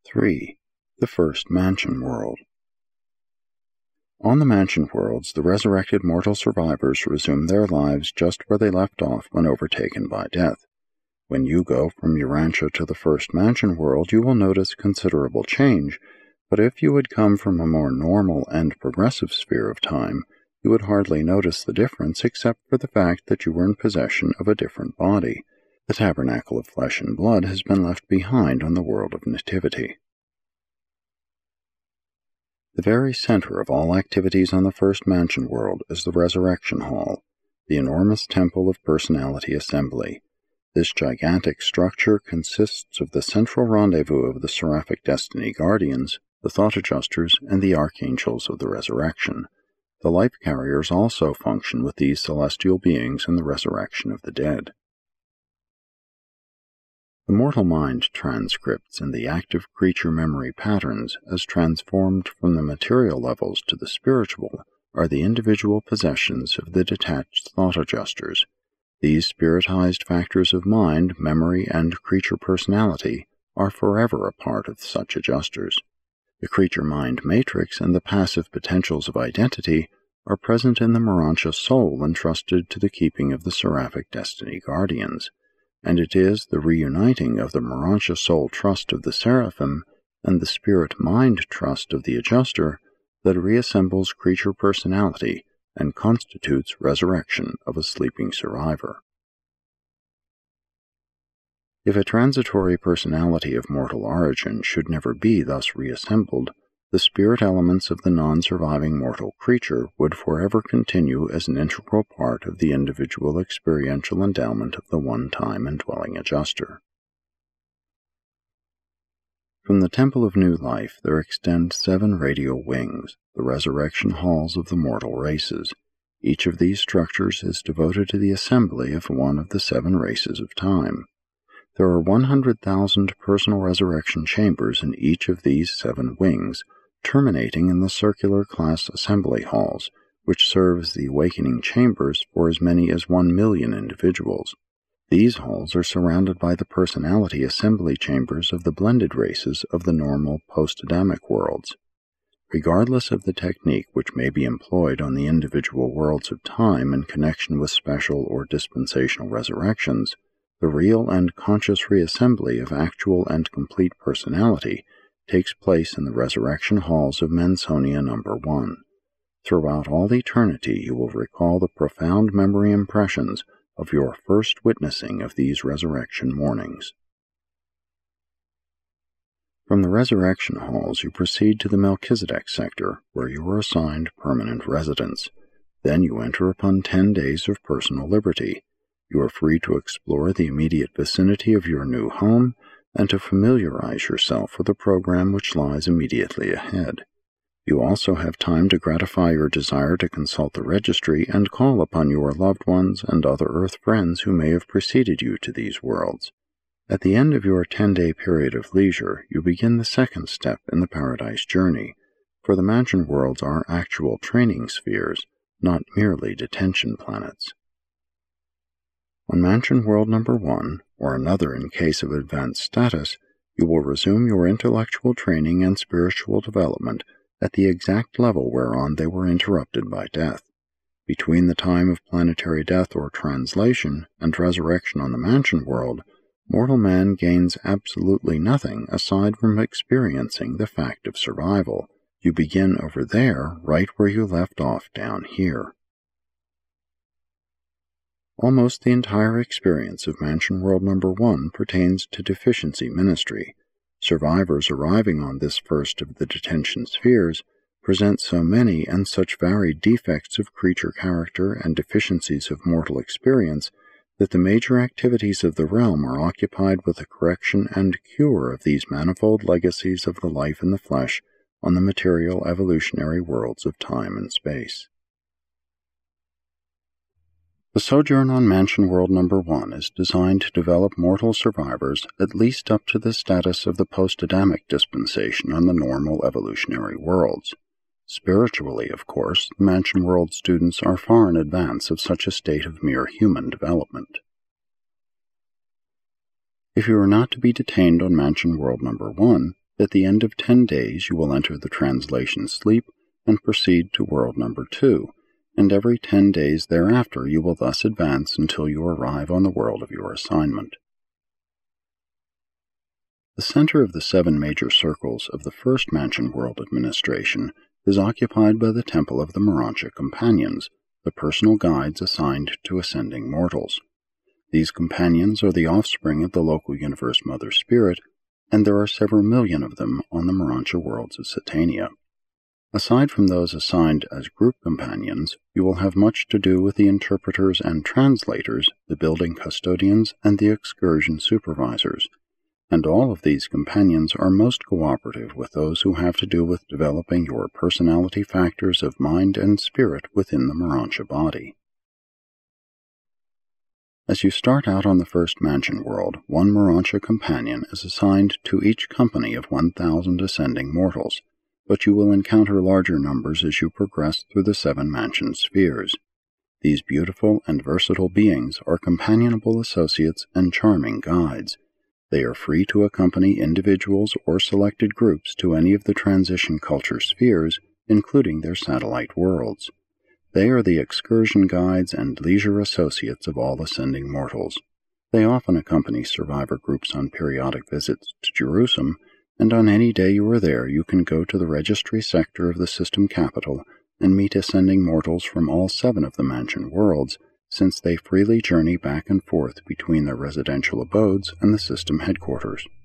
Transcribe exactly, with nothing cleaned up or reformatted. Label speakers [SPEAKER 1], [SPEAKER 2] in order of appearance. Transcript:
[SPEAKER 1] three. The First Mansion World. On the Mansion Worlds, the resurrected mortal survivors resume their lives just where they left off when overtaken by death. When you go from Urantia to the First Mansion World, you will notice considerable change, but if you had come from a more normal and progressive sphere of time, you would hardly notice the difference except for the fact that you were in possession of a different body. The tabernacle of flesh and blood has been left behind on the world of nativity. The very center of all activities on the First Mansion World is the Resurrection Hall, the enormous temple of personality assembly. This gigantic structure consists of the central rendezvous of the Seraphic Destiny Guardians, the Thought Adjusters, and the Archangels of the Resurrection. The Life Carriers also function with these celestial beings in the resurrection of the dead. The mortal mind transcripts in the active creature memory patterns, as transformed from the material levels to the spiritual, are the individual possessions of the detached Thought Adjusters. These spiritized factors of mind, memory, and creature personality are forever a part of such adjusters. The creature mind matrix and the passive potentials of identity are present in the Morontia soul entrusted to the keeping of the Seraphic Destiny Guardians, and it is the reuniting of the Morontia soul trust of the Seraphim and the spirit mind trust of the adjuster that reassembles creature personality and constitutes resurrection of a sleeping survivor. If a transitory personality of mortal origin should never be thus reassembled, the spirit elements of the non-surviving mortal creature would forever continue as an integral part of the individual experiential endowment of the one-time indwelling adjuster. From the Temple of New Life there extend seven radial wings, the resurrection halls of the mortal races. Each of these structures is devoted to the assembly of one of the seven races of time. There are one hundred thousand personal resurrection chambers in each of these seven wings, terminating in the circular class assembly halls, which serve as the awakening chambers for as many as one million individuals. These halls are surrounded by the personality assembly chambers of the blended races of the normal post-Adamic worlds. Regardless of the technique which may be employed on the individual worlds of time in connection with special or dispensational resurrections, the real and conscious reassembly of actual and complete personality takes place in the resurrection halls of Mansonia number one. Throughout all eternity you will recall the profound memory impressions of your first witnessing of these resurrection mornings. From the resurrection halls you proceed to the Melchizedek sector, where you are assigned permanent residence. Then you enter upon ten days of personal liberty. You are free to explore the immediate vicinity of your new home and to familiarize yourself with the program which lies immediately ahead. You also have time to gratify your desire to consult the registry and call upon your loved ones and other Earth friends who may have preceded you to these worlds. At the end of your ten-day period of leisure, you begin the second step in the Paradise journey, for the Mansion worlds are actual training spheres, not merely detention planets. On Mansion World number one, or another in case of advanced status, you will resume your intellectual training and spiritual development at the exact level whereon they were interrupted by death. Between the time of planetary death or translation and resurrection on the Mansion world, mortal man gains absolutely nothing aside from experiencing the fact of survival. You begin over there right where you left off down here. Almost the entire experience of Mansion World number one pertains to deficiency ministry. Survivors arriving on this first of the detention spheres present so many and such varied defects of creature character and deficiencies of mortal experience that the major activities of the realm are occupied with the correction and cure of these manifold legacies of the life in the flesh on the material evolutionary worlds of time and space. The sojourn on Mansion World number one is designed to develop mortal survivors at least up to the status of the post-Adamic dispensation on the normal evolutionary worlds. Spiritually, of course, the Mansion World students are far in advance of such a state of mere human development. If you are not to be detained on Mansion World number one, At the end of ten days you will enter the translation sleep and proceed to world number two, and every ten days thereafter you will thus advance until you arrive on the world of your assignment. The center of the seven major circles of the first Mansion World administration is occupied by the Temple of the Morontia Companions, the personal guides assigned to ascending mortals. These companions are the offspring of the local universe Mother Spirit, and there are several million of them on the Morontia worlds of Satania. Aside from those assigned as group companions, you will have much to do with the interpreters and translators, the building custodians, and the excursion supervisors, and all of these companions are most cooperative with those who have to do with developing your personality factors of mind and spirit within the Morontia body. As you start out on the first Mansion World, one Morontia companion is assigned to each company of one thousand ascending mortals, but you will encounter larger numbers as you progress through the seven Mansion spheres. These beautiful and versatile beings are companionable associates and charming guides. They are free to accompany individuals or selected groups to any of the transition culture spheres, including their satellite worlds. They are the excursion guides and leisure associates of all ascending mortals. They often accompany survivor groups on periodic visits to Jerusalem, and on any day you are there you can go to the registry sector of the system capital and meet ascending mortals from all seven of the Mansion worlds, since they freely journey back and forth between their residential abodes and the system headquarters.